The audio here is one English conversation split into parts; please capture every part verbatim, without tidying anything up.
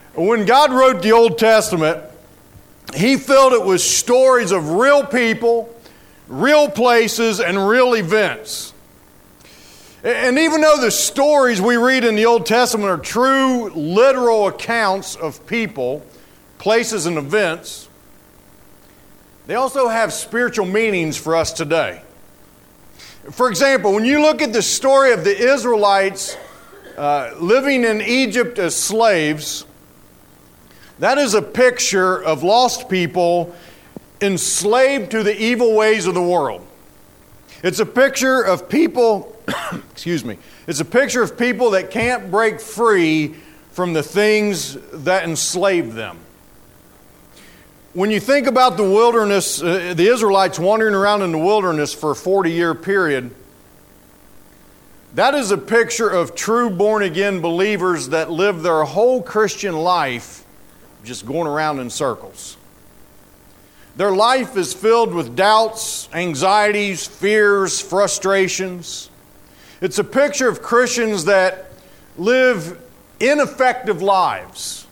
When God wrote the Old Testament, He filled it with stories of real people, real places, and real events. And even though the stories we read in the Old Testament are true, literal accounts of people, places, and events, they also have spiritual meanings for us today. For example, when you look at the story of the Israelites uh, living in Egypt as slaves, that is a picture of lost people enslaved to the evil ways of the world. It's a picture of people, excuse me, it's a picture of people that can't break free from the things that enslave them. When you think about the wilderness, uh, the Israelites wandering around in the wilderness for a forty-year period, that is a picture of true born-again believers that live their whole Christian life just going around in circles. Their life is filled with doubts, anxieties, fears, frustrations. It's a picture of Christians that live ineffective lives.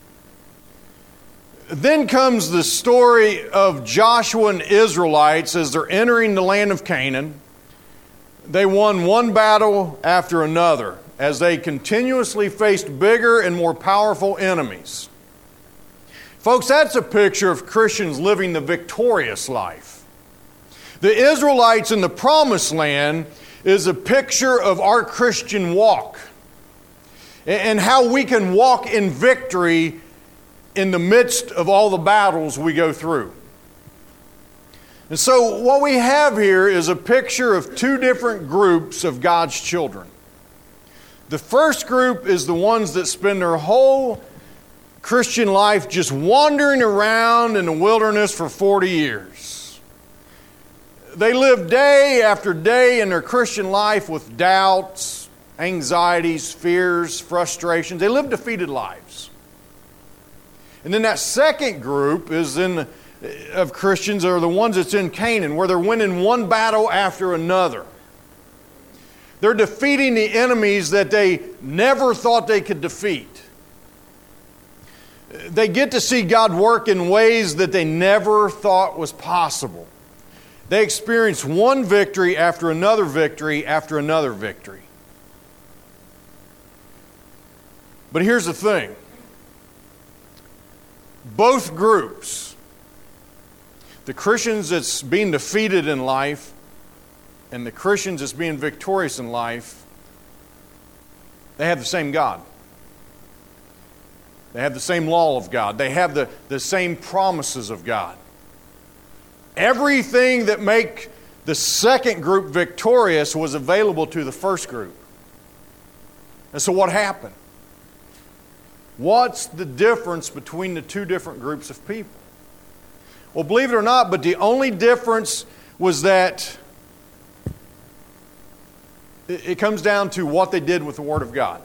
Then comes the story of Joshua and Israelites as they're entering the land of Canaan. They won one battle after another as they continuously faced bigger and more powerful enemies. Folks, that's a picture of Christians living the victorious life. The Israelites in the Promised Land is a picture of our Christian walk and how we can walk in victory in the midst of all the battles we go through. And so what we have here is a picture of two different groups of God's children. The first group is the ones that spend their whole Christian life just wandering around in the wilderness for forty years. They live day after day in their Christian life with doubts, anxieties, fears, frustrations. They live defeated lives. And then that second group is in of Christians are the ones that's in Canaan, where they're winning one battle after another. They're defeating the enemies that they never thought they could defeat. They get to see God work in ways that they never thought was possible. They experience one victory after another victory after another victory. But here's the thing. Both groups, the Christians that's being defeated in life and the Christians that's being victorious in life, they have the same God. They have the same law of God. They have the, the same promises of God. Everything that make the second group victorious was available to the first group. And so what happened? What's the difference between the two different groups of people? Well, believe it or not, but the only difference was that it comes down to what they did with the Word of God.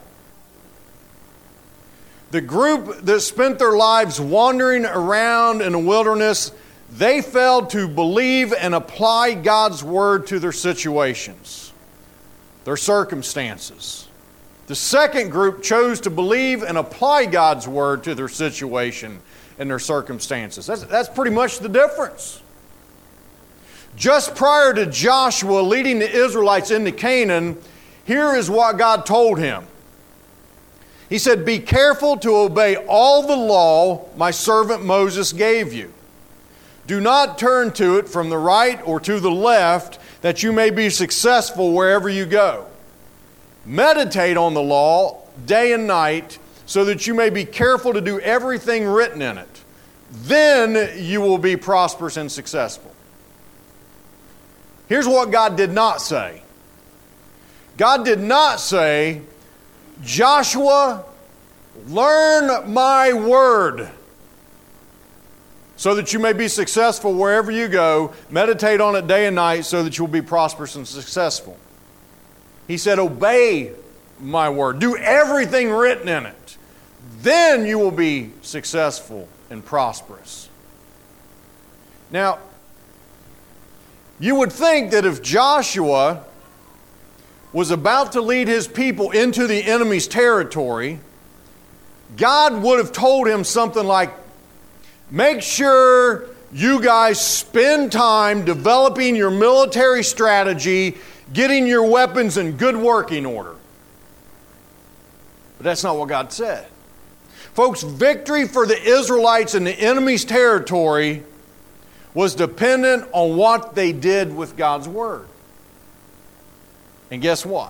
The group that spent their lives wandering around in the wilderness, they failed to believe and apply God's Word to their situations, their circumstances. The second group chose to believe and apply God's Word to their situation and their circumstances. That's, that's pretty much the difference. Just prior to Joshua leading the Israelites into Canaan, here is what God told him. He said, "Be careful to obey all the law my servant Moses gave you. Do not turn to it from the right or to the left, that you may be successful wherever you go. Meditate on the law day and night, so that you may be careful to do everything written in it. Then you will be prosperous and successful." Here's what God did not say. God did not say, "Joshua, learn my word so that you may be successful wherever you go. Meditate on it day and night so that you will be prosperous and successful." He said, "Obey my word. Do everything written in it. Then you will be successful and prosperous." Now, you would think that if Joshua was about to lead his people into the enemy's territory, God would have told him something like, make sure you guys spend time developing your military strategy, getting your weapons in good working order. But that's not what God said. Folks, victory for the Israelites in the enemy's territory was dependent on what they did with God's Word. And guess what?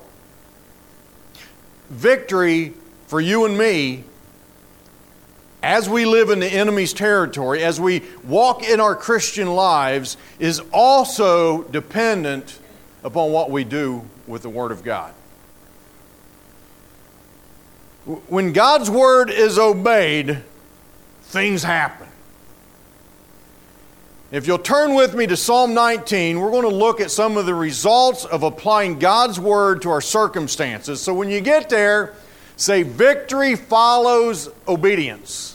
Victory for you and me, as we live in the enemy's territory, as we walk in our Christian lives, is also dependent upon what we do with the Word of God. When God's Word is obeyed, things happen. If you'll turn with me to Psalm nineteen, we're going to look at some of the results of applying God's Word to our circumstances. So when you get there, say, victory follows obedience.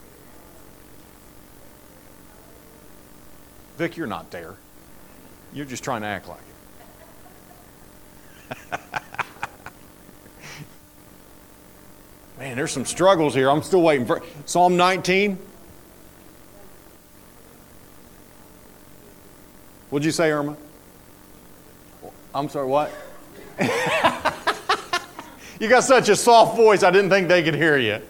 Vic, you're not there. You're just trying to act like it. Man, there's some struggles here. I'm still waiting for Psalm nineteen. What'd you say, Irma? I'm sorry, what? You got such a soft voice, I didn't think they could hear you.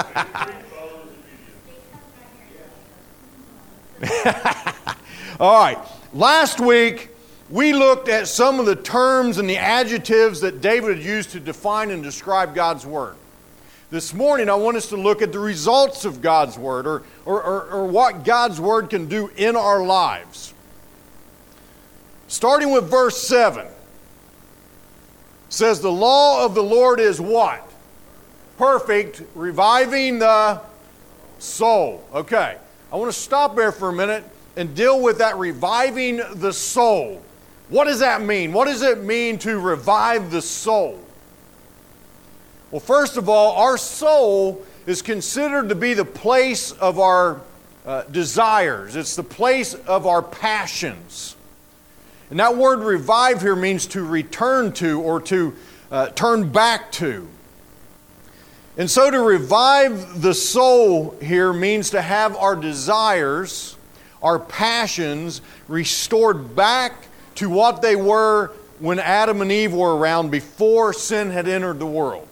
All right. Last week, we looked at some of the terms and the adjectives that David had used to define and describe God's Word. This morning, I want us to look at the results of God's Word, or, or, or, or what God's Word can do in our lives. Starting with verse seven. It says, the law of the Lord is what? Perfect, reviving the soul. Okay. I want to stop there for a minute and deal with that reviving the soul. What does that mean? What does it mean to revive the soul? Well, first of all, our soul is considered to be the place of our uh, desires. It's the place of our passions. And that word revive here means to return to or to uh, turn back to. And so to revive the soul here means to have our desires, our passions, restored back to what they were when Adam and Eve were around before sin had entered the world.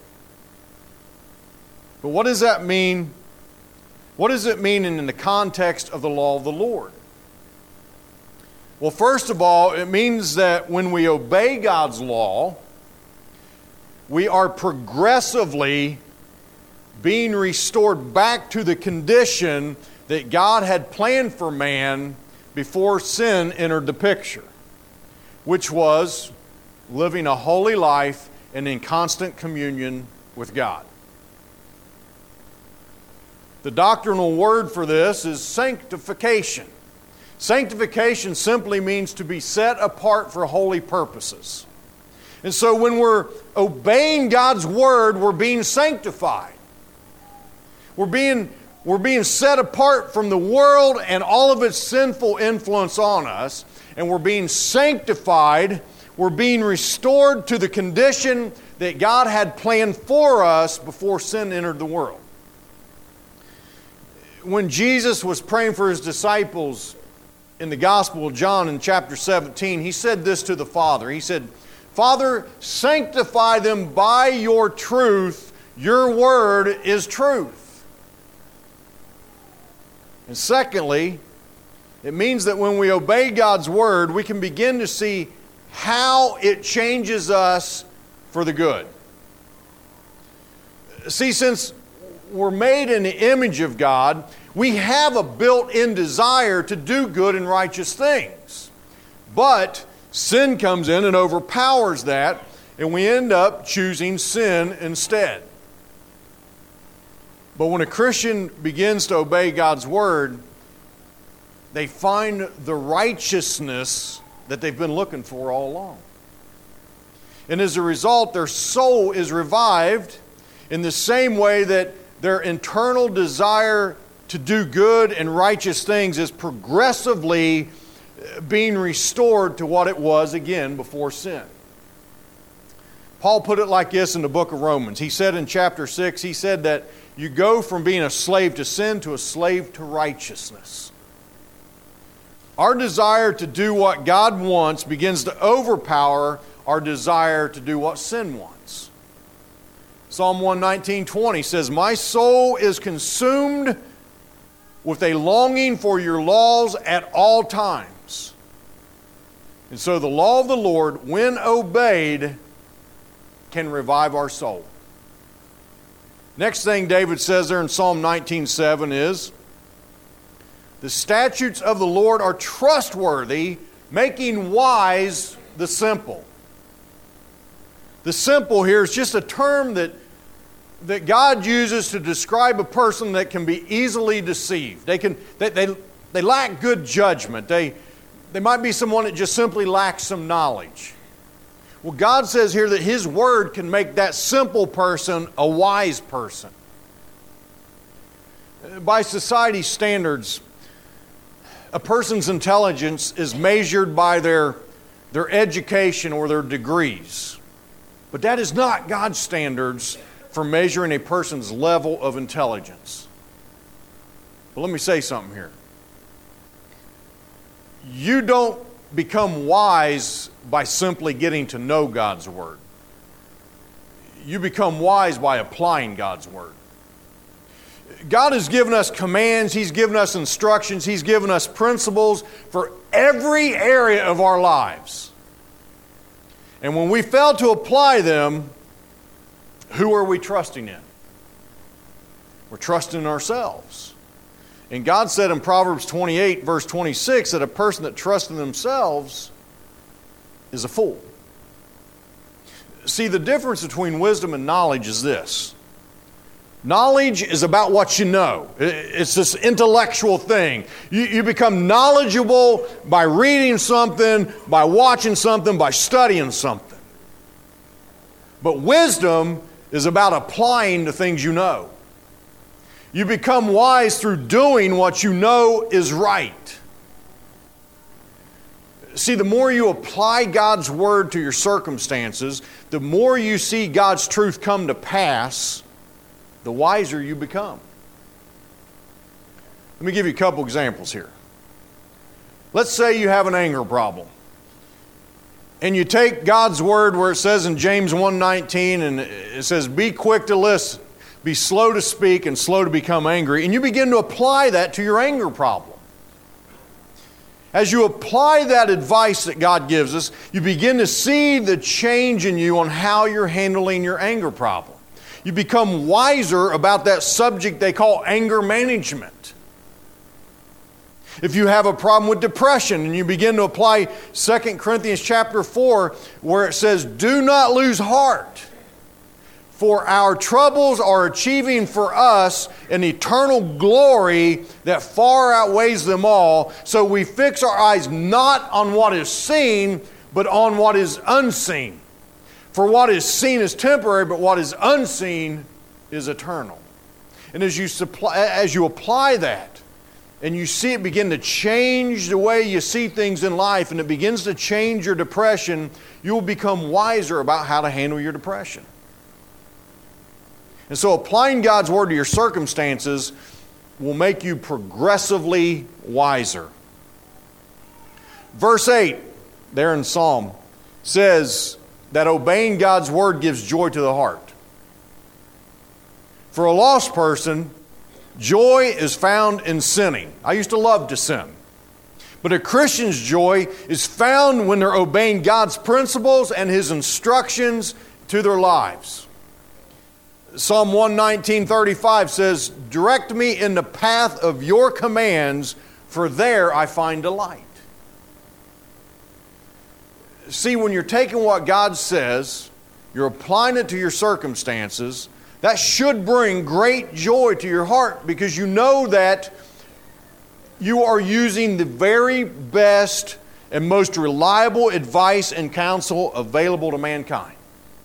But what does that mean? What does it mean in the context of the law of the Lord? Well, first of all, it means that when we obey God's law, we are progressively being restored back to the condition that God had planned for man before sin entered the picture, which was living a holy life and in constant communion with God. The doctrinal word for this is sanctification. Sanctification simply means to be set apart for holy purposes. And so when we're obeying God's Word, we're being sanctified. We're being, we're being set apart from the world and all of its sinful influence on us. And we're being sanctified. We're being restored to the condition that God had planned for us before sin entered the world. When Jesus was praying for His disciples in the Gospel of John in chapter seventeen, He said this to the Father. He said, Father, sanctify them by your truth. Your word is truth. And secondly, it means that when we obey God's word, we can begin to see how it changes us for the good. See, since we're made in the image of God, we have a built-in desire to do good and righteous things. But sin comes in and overpowers that, and we end up choosing sin instead. But when a Christian begins to obey God's word, they find the righteousness that they've been looking for all along. And as a result, their soul is revived in the same way that their internal desire to do good and righteous things is progressively being restored to what it was again before sin. Paul put it like this in the book of Romans. He said in chapter six, he said that you go from being a slave to sin to a slave to righteousness. Our desire to do what God wants begins to overpower our desire to do what sin wants. Psalm one nineteen twenty says, "My soul is consumed with a longing for your laws at all times." And so the law of the Lord, when obeyed, can revive our soul. Next thing David says there in Psalm nineteen seven is, "The statutes of the Lord are trustworthy, making wise the simple." The simple here is just a term that, that God uses to describe a person that can be easily deceived. They can they they, they lack good judgment. They they might be someone that just simply lacks some knowledge. Well, God says here that His Word can make that simple person a wise person. By society standards, a person's intelligence is measured by their, their education or their degrees. But that is not God's standards for measuring a person's level of intelligence. But let me say something here. You don't become wise by simply getting to know God's Word. You become wise by applying God's Word. God has given us commands, He's given us instructions, He's given us principles for every area of our lives. And when we fail to apply them, who are we trusting in? We're trusting ourselves. And God said in Proverbs twenty-eight, verse twenty-six, that a person that trusts in themselves is a fool. See, the difference between wisdom and knowledge is this. Knowledge is about what you know. It's this intellectual thing. You, you become knowledgeable by reading something, by watching something, by studying something. But wisdom is about applying the things you know. You become wise through doing what you know is right. See, the more you apply God's Word to your circumstances, the more you see God's truth come to pass, the wiser you become. Let me give you a couple examples here. Let's say you have an anger problem. And you take God's Word where it says in James one nineteen, and it says, "Be quick to listen, be slow to speak, and slow to become angry." And you begin to apply that to your anger problem. As you apply that advice that God gives us, you begin to see the change in you on how you're handling your anger problem. You become wiser about that subject they call anger management. If you have a problem with depression and you begin to apply Second Corinthians chapter four, where it says, "Do not lose heart, for our troubles are achieving for us an eternal glory that far outweighs them all. So we fix our eyes not on what is seen, but on what is unseen. For what is seen is temporary, but what is unseen is eternal." And as you supply, as you apply that, and you see it begin to change the way you see things in life, and it begins to change your depression, you will become wiser about how to handle your depression. And so applying God's Word to your circumstances will make you progressively wiser. Verse eight, there in Psalm, says that obeying God's Word gives joy to the heart. For a lost person, joy is found in sinning. I used to love to sin. But a Christian's joy is found when they're obeying God's principles and His instructions to their lives. Psalm one nineteen thirty-five says, "Direct me in the path of your commands, for there I find delight." See, when you're taking what God says, you're applying it to your circumstances, that should bring great joy to your heart, because you know that you are using the very best and most reliable advice and counsel available to mankind.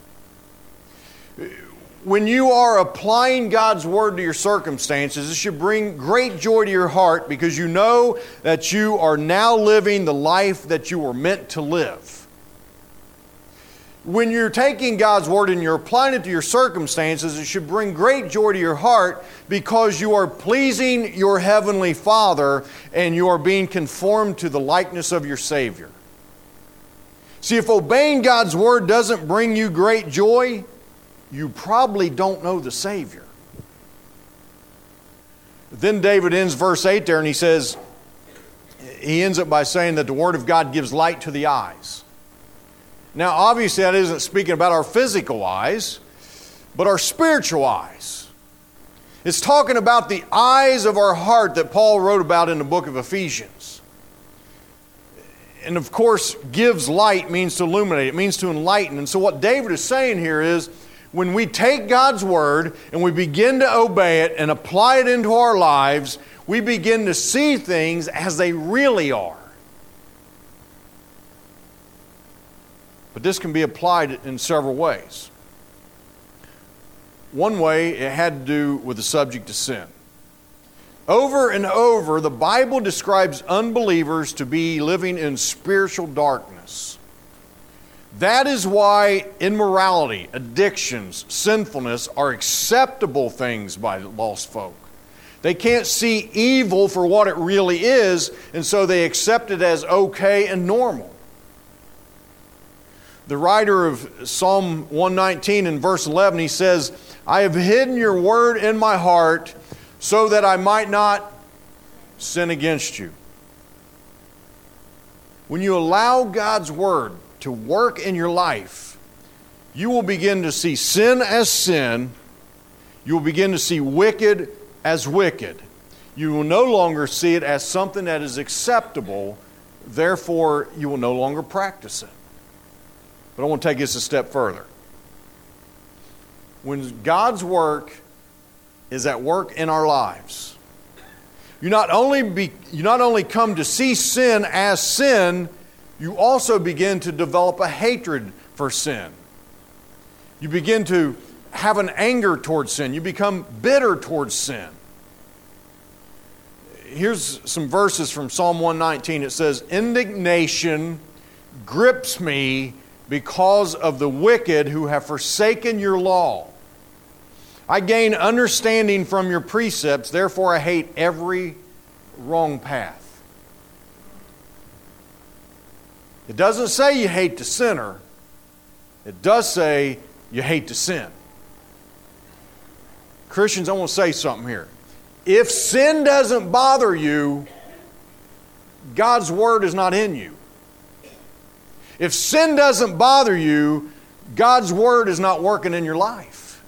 When you are applying God's Word to your circumstances, it should bring great joy to your heart, because you know that you are now living the life that you were meant to live. when you're taking God's Word and you're applying it to your circumstances, it should bring great joy to your heart because you are pleasing your Heavenly Father and you are being conformed to the likeness of your Savior. See, if obeying God's Word doesn't bring you great joy, you probably don't know the Savior. Then David ends verse eight there and he says, he ends up by saying that the Word of God gives light to the eyes. Now, obviously, that isn't speaking about our physical eyes, but our spiritual eyes. It's talking about the eyes of our heart that Paul wrote about in the book of Ephesians. And of course, gives light means to illuminate. It means to enlighten. And so what David is saying here is, when we take God's Word and we begin to obey it and apply it into our lives, we begin to see things as they really are. But this can be applied in several ways. One way, it had to do with the subject of sin. Over and over, the Bible describes unbelievers to be living in spiritual darkness. That is why immorality, addictions, sinfulness are acceptable things by lost folk. They can't see evil for what it really is, and so they accept it as okay and normal. The writer of Psalm one nineteen in verse eleven, he says, I have hidden your word in my heart so that I might not sin against you. When you allow God's Word to work in your life, you will begin to see sin as sin. You will begin to see wicked as wicked. You will no longer see it as something that is acceptable. Therefore, you will no longer practice it. But I want to take this a step further. When God's work is at work in our lives, you not only be, you not only come to see sin as sin, you also begin to develop a hatred for sin. You begin to have an anger towards sin. You become bitter towards sin. Here's some verses from Psalm one nineteen. It says, indignation grips me because of the wicked who have forsaken your law. I gain understanding from your precepts, therefore I hate every wrong path. It doesn't say you hate the sinner. It does say you hate the sin. Christians, I want to say something here. If sin doesn't bother you, God's Word is not in you. If sin doesn't bother you, God's Word is not working in your life.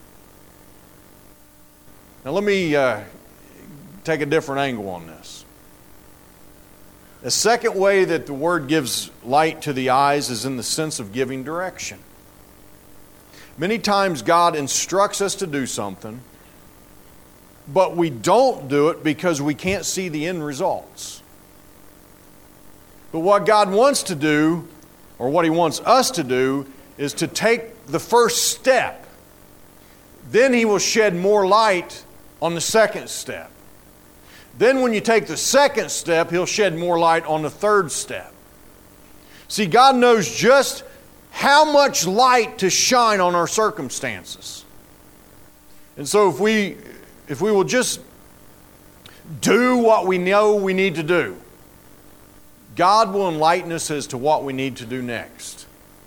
Now let me uh, take a different angle on this. The second way that the Word gives light to the eyes is in the sense of giving direction. Many times God instructs us to do something, but we don't do it because we can't see the end results. But what God wants to do, or what He wants us to do, is to take the first step. Then He will shed more light on the second step. Then when you take the second step, He'll shed more light on the third step. See, God knows just how much light to shine on our circumstances. And so if we, if we will just do what we know we need to do, God will enlighten us as to what we need to do next.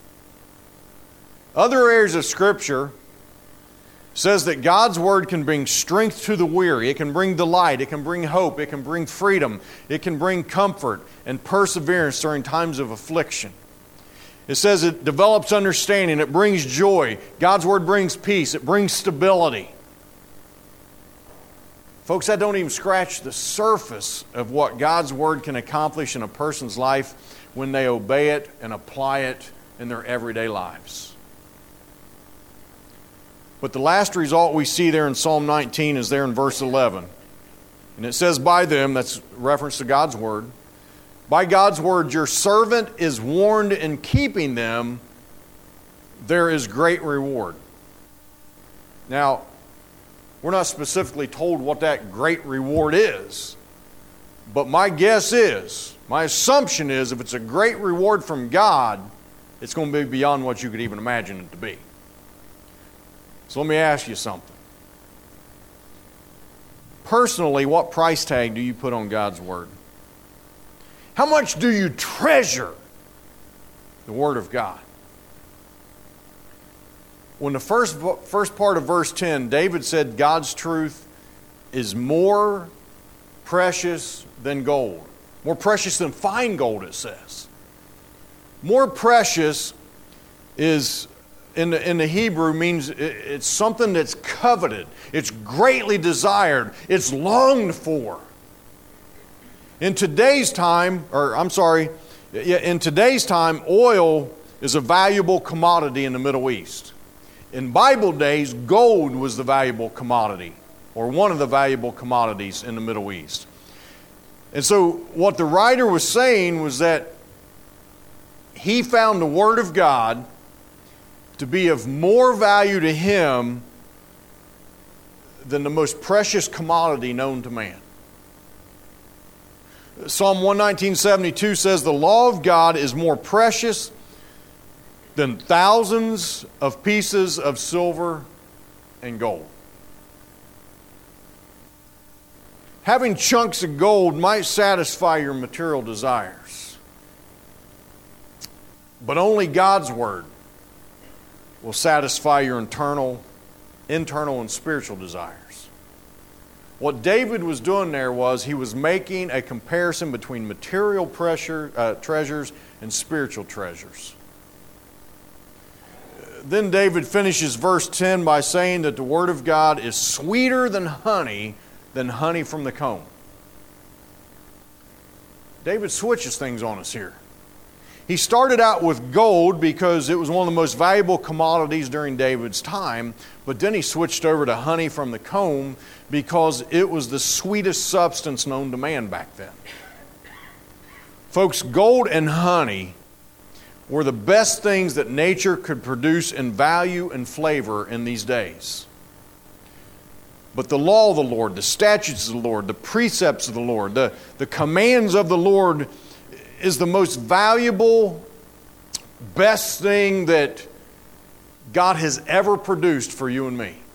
Other areas of Scripture says that God's Word can bring strength to the weary. It can bring delight. It can bring hope. It can bring freedom. It can bring comfort and perseverance during times of affliction. It says it develops understanding. It brings joy. God's Word brings peace. It brings stability. Folks, that don't even scratch the surface of what God's Word can accomplish in a person's life when they obey it and apply it in their everyday lives. But the last result we see there in Psalm nineteen is there in verse eleven. And it says, by them, that's reference to God's Word, by God's Word your servant is warned in keeping them, there is great reward. Now, we're not specifically told what that great reward is. But my guess is, my assumption is, if it's a great reward from God, it's going to be beyond what you could even imagine it to be. So let me ask you something. Personally, what price tag do you put on God's Word? How much do you treasure the Word of God? When the first, first part of verse ten, David said God's truth is more precious than gold. More precious than fine gold, it says. More precious is, in the, in the Hebrew, means it's something that's coveted. It's greatly desired. It's longed for. In today's time, or I'm sorry, in today's time, oil is a valuable commodity in the Middle East. In Bible days, gold was the valuable commodity, or one of the valuable commodities in the Middle East. And so what the writer was saying was that he found the Word of God to be of more value to him than the most precious commodity known to man. Psalm one nineteen seventy-two says, the law of God is more precious than thousands of pieces of silver and gold. Having chunks of gold might satisfy your material desires, but only God's Word will satisfy your internal, internal and spiritual desires. What David was doing there was he was making a comparison between material pressure, uh, treasures and spiritual treasures. Then David finishes verse ten by saying that the Word of God is sweeter than honey, than honey from the comb. David switches things on us here. He started out with gold because it was one of the most valuable commodities during David's time, but then he switched over to honey from the comb because it was the sweetest substance known to man back then. Folks, gold and honey were the best things that nature could produce in value and flavor in these days. But the law of the Lord, the statutes of the Lord, the precepts of the Lord, the, the commands of the Lord is the most valuable, best thing that God has ever produced for you and me.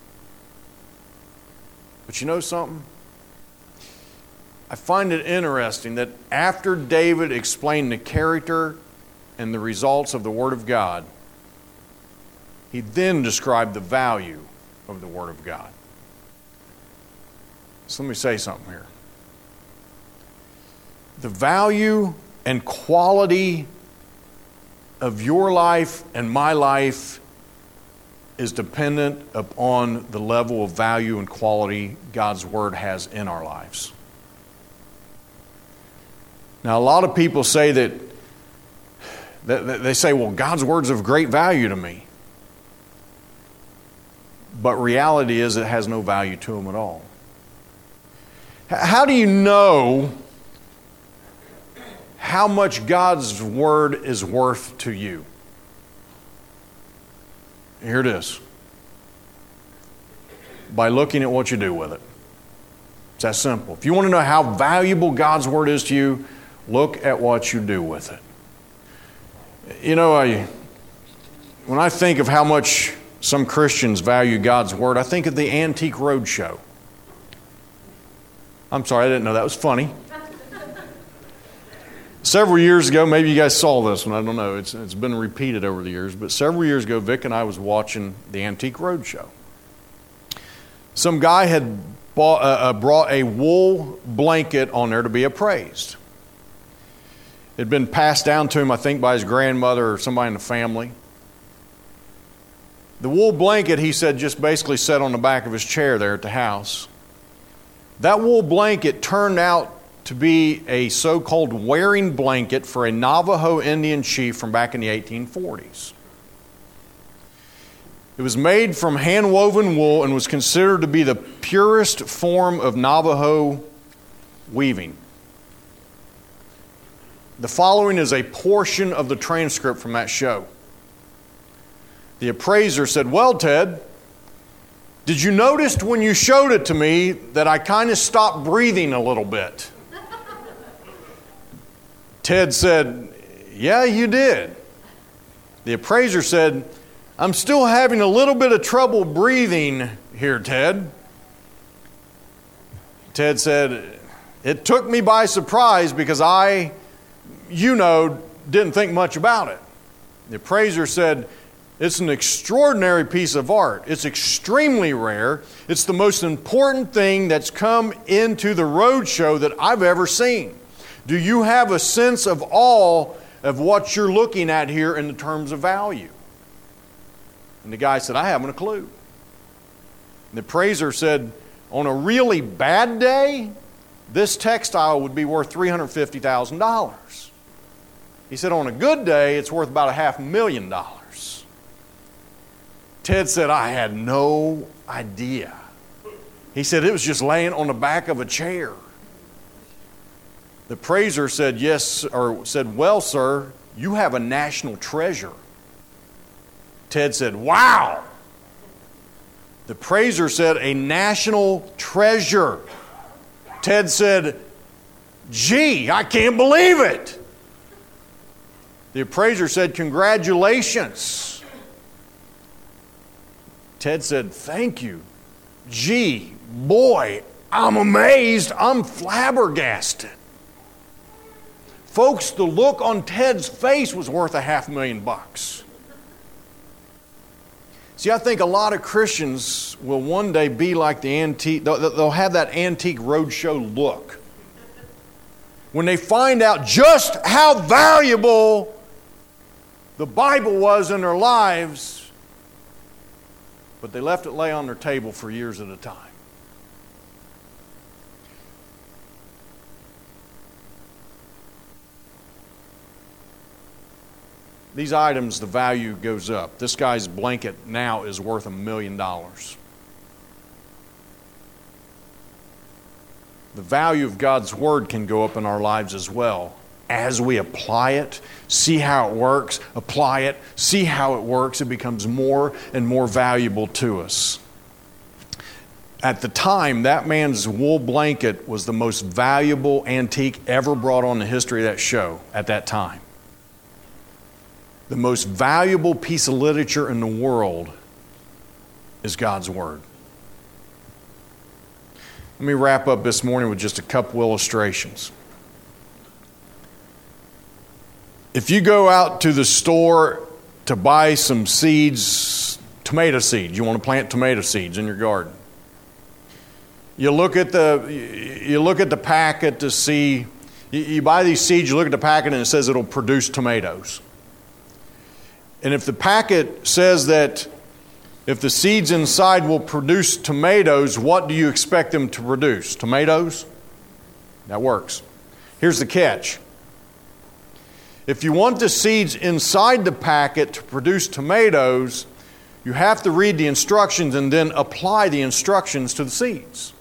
But you know something? I find it interesting that after David explained the character and the results of the Word of God, he then described the value of the Word of God. So let me say something here. The value and quality of your life and my life is dependent upon the level of value and quality God's Word has in our lives. Now, a lot of people say that, that they say, well, God's Word's of great value to me. But reality is it has no value to them at all. How do you know how much God's Word is worth to you? Here it is. By looking at what you do with it. It's that simple. If you want to know how valuable God's Word is to you, look at what you do with it. You know, I, when I think of how much some Christians value God's Word, I think of the Antique Roadshow. I'm sorry, I didn't know that was funny. Several years ago, maybe you guys saw this one, I don't know, it's, it's been repeated over the years, but several years ago, Vic and I was watching the Antique Roadshow. Some guy had bought, uh, brought a wool blanket on there to be appraised. It had been passed down to him, I think, by his grandmother or somebody in the family. The wool blanket, he said, just basically sat on the back of his chair there at the house. That wool blanket turned out to be a so-called wearing blanket for a Navajo Indian chief from back in the eighteen forties. It was made from hand-woven wool and was considered to be the purest form of Navajo weaving. The following is a portion of the transcript from that show. The appraiser said, "Well, Ted, did you notice when you showed it to me that I kind of stopped breathing a little bit?" Ted said, "Yeah, you did." The appraiser said, "I'm still having a little bit of trouble breathing here, Ted." Ted said, "It took me by surprise because I, you know, didn't think much about it." The appraiser said, "It's an extraordinary piece of art. It's extremely rare. It's the most important thing that's come into the roadshow that I've ever seen. Do you have a sense of awe of what you're looking at here in the terms of value?" And the guy said, "I haven't a clue." And the appraiser said, "On a really bad day, this textile would be worth three hundred fifty thousand dollars. He said, "On a good day, it's worth about a half million dollars." Ted said, "I had no idea." He said, "It was just laying on the back of a chair." The appraiser said, "Yes," or said, "Well, sir, you have a national treasure." Ted said, "Wow." The appraiser said, "A national treasure." Ted said, "Gee, I can't believe it." The appraiser said, "Congratulations." Ted said, "Thank you. Gee, boy, I'm amazed. I'm flabbergasted." Folks, the look on Ted's face was worth a half million bucks. See, I think a lot of Christians will one day be like the antique, they'll have that antique roadshow look. When they find out just how valuable the Bible was in their lives, but they left it lay on their table for years at a time. These items, the value goes up. This guy's blanket now is worth a million dollars. The value of God's Word can go up in our lives as well as we apply it, see how it works, apply it, see how it works. It becomes more and more valuable to us. At the time, that man's wool blanket was the most valuable antique ever brought on the history of that show at that time. The most valuable piece of literature in the world is God's Word. Let me wrap up this morning with just a couple illustrations. If you go out to the store to buy some seeds, tomato seeds, you want to plant tomato seeds in your garden. You look at the you look at the packet to see, you, you buy these seeds, you look at the packet and it says it'll produce tomatoes. And if the packet says that if the seeds inside will produce tomatoes, what do you expect them to produce? Tomatoes? That works. Here's the catch. If you want the seeds inside the packet to produce tomatoes, you have to read the instructions and then apply the instructions to the seeds.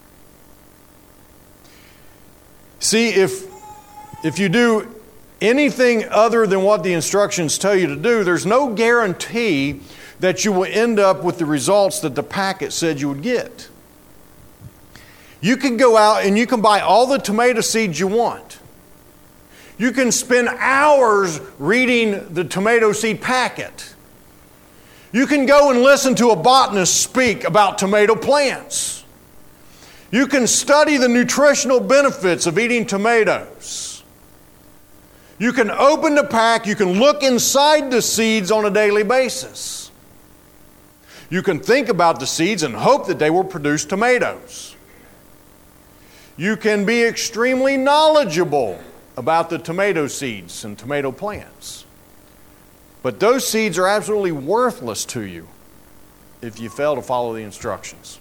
See, if, if you do anything other than what the instructions tell you to do, there's no guarantee that you will end up with the results that the packet said you would get. You can go out and you can buy all the tomato seeds you want. You can spend hours reading the tomato seed packet. You can go and listen to a botanist speak about tomato plants. You can study the nutritional benefits of eating tomatoes. You can open the pack, you can look inside the seeds on a daily basis. You can think about the seeds and hope that they will produce tomatoes. You can be extremely knowledgeable about the tomato seeds and tomato plants. But those seeds are absolutely worthless to you if you fail to follow the instructions.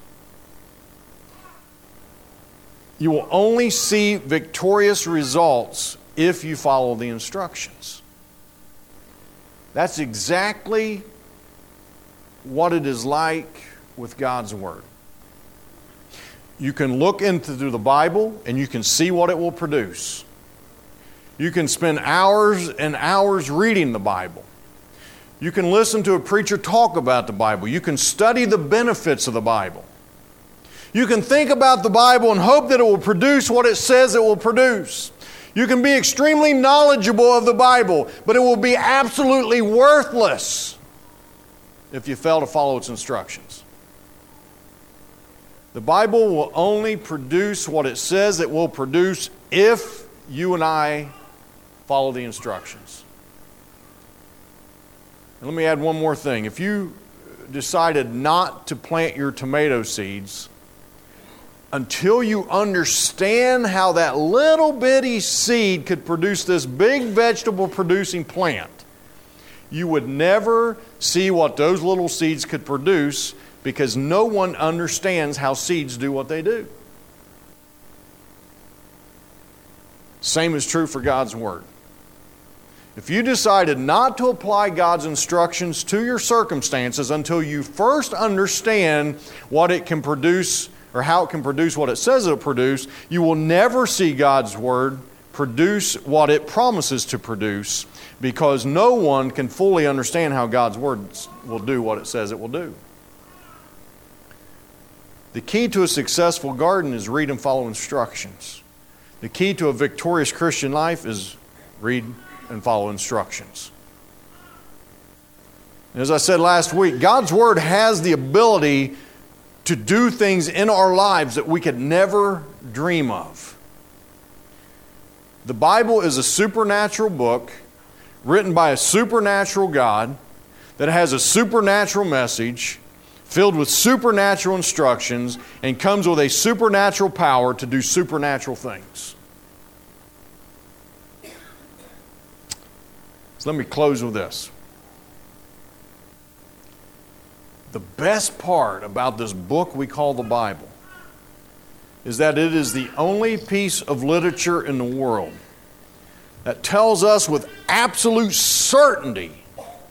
You will only see victorious results if you follow the instructions. That's exactly what it is like with God's Word. You can look into the Bible and you can see what it will produce. You can spend hours and hours reading the Bible. You can listen to a preacher talk about the Bible. You can study the benefits of the Bible. You can think about the Bible and hope that it will produce what it says it will produce. You can be extremely knowledgeable of the Bible, but it will be absolutely worthless if you fail to follow its instructions. The Bible will only produce what it says it will produce if you and I follow the instructions. And let me add one more thing. If you decided not to plant your tomato seeds until you understand how that little bitty seed could produce this big vegetable producing plant, you would never see what those little seeds could produce, because no one understands how seeds do what they do. Same is true for God's Word. If you decided not to apply God's instructions to your circumstances until you first understand what it can produce, or how it can produce what it says it'll produce, you will never see God's Word produce what it promises to produce, because no one can fully understand how God's Word will do what it says it will do. The key to a successful garden is read and follow instructions. The key to a victorious Christian life is read and follow instructions. As I said last week, God's Word has the ability to do things in our lives that we could never dream of. The Bible is a supernatural book written by a supernatural God that has a supernatural message filled with supernatural instructions and comes with a supernatural power to do supernatural things. So let me close with this. The best part about this book we call the Bible is that it is the only piece of literature in the world that tells us with absolute certainty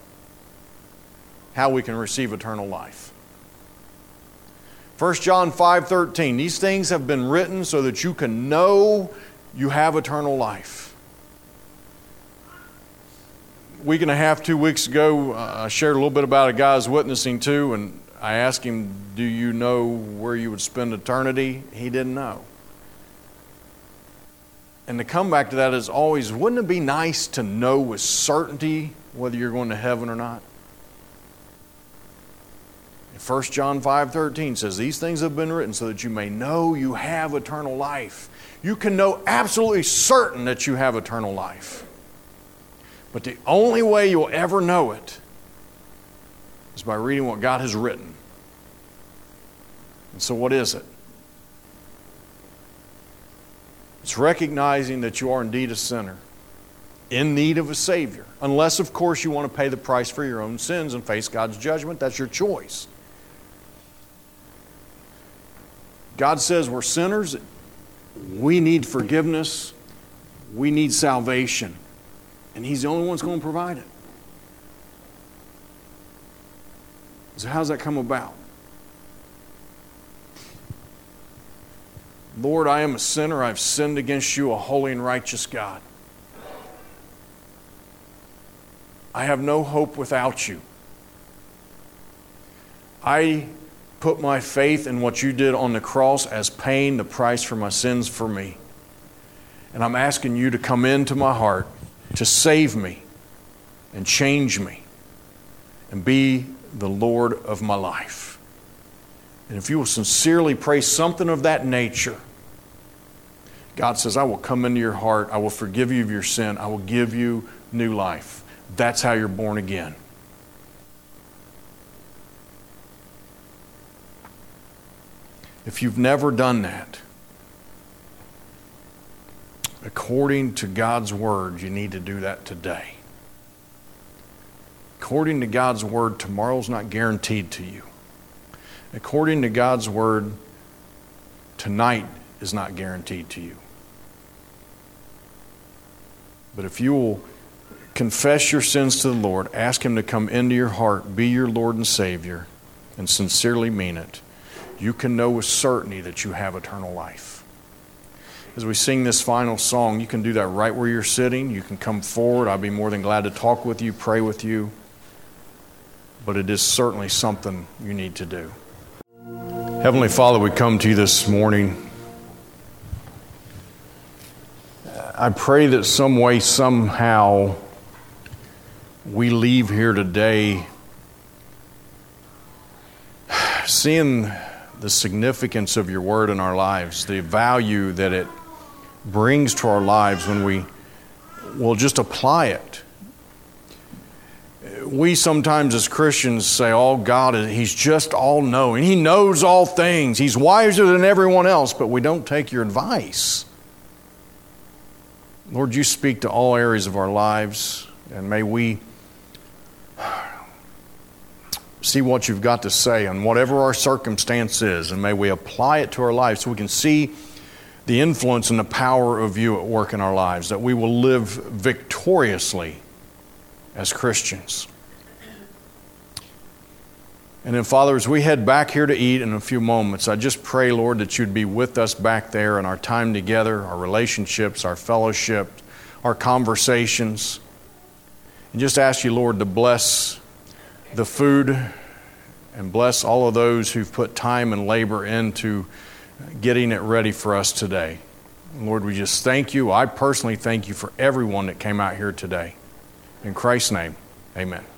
how we can receive eternal life. First John five thirteen, these things have been written so that you can know you have eternal life. A week and a half, two weeks ago, uh, I shared a little bit about a guy I was witnessing to, and I asked him, do you know where you would spend eternity? He didn't know. And the comeback to that is always, wouldn't it be nice to know with certainty whether you're going to heaven or not? First John five thirteen says, these things have been written so that you may know you have eternal life. You can know absolutely certain that you have eternal life. But the only way you'll ever know it is by reading what God has written. And so what is it? It's recognizing that you are indeed a sinner, in need of a Savior. Unless, of course, you want to pay the price for your own sins and face God's judgment. That's your choice. God says we're sinners. We need forgiveness. We need salvation. And He's the only one that's going to provide it. So how does that come about? Lord, I am a sinner. I've sinned against you, a holy and righteous God. I have no hope without you. I put my faith in what you did on the cross as paying the price for my sins for me. And I'm asking you to come into my heart to save me and change me and be the Lord of my life. And if you will sincerely pray something of that nature, God says, I will come into your heart. I will forgive you of your sin. I will give you new life. That's how you're born again. If you've never done that, according to God's Word, you need to do that today. According to God's Word, tomorrow's not guaranteed to you. According to God's Word, tonight is not guaranteed to you. But if you will confess your sins to the Lord, ask Him to come into your heart, be your Lord and Savior, and sincerely mean it, you can know with certainty that you have eternal life. As we sing this final song, you can do that right where you're sitting. You can come forward. I'd be more than glad to talk with you, pray with you. But it is certainly something you need to do. Heavenly Father, we come to you this morning. I pray that some way, somehow, we leave here today seeing the significance of your word in our lives, the value that it brings to our lives when we will just apply it. We sometimes as Christians say, oh, God, He's just all-knowing. He knows all things. He's wiser than everyone else, but we don't take your advice. Lord, you speak to all areas of our lives, and may we see what you've got to say on whatever our circumstance is, and may we apply it to our lives so we can see the influence and the power of you at work in our lives, that we will live victoriously as Christians. And then, Father, as we head back here to eat in a few moments, I just pray, Lord, that you'd be with us back there in our time together, our relationships, our fellowship, our conversations. And just ask you, Lord, to bless the food and bless all of those who've put time and labor into getting it ready for us today. Lord, we just thank you. I personally thank you for everyone that came out here today. In Christ's name, amen.